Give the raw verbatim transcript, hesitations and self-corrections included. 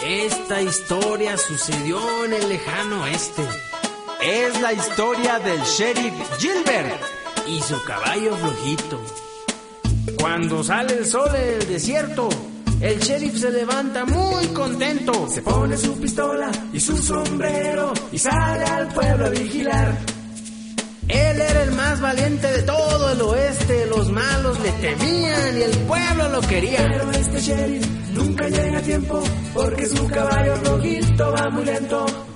Esta historia sucedió en el lejano oeste. Es la historia del sheriff Gilbert y su caballo flojito. Cuando sale el sol en el desierto, el sheriff se levanta muy contento. Se pone su pistola y su sombrero y sale al pueblo a vigilar. Él era el más valiente de todo el oeste. Los malos le temían y el pueblo lo quería. Pero este sheriff nunca llega a tiempo porque su caballo flojito va muy lento.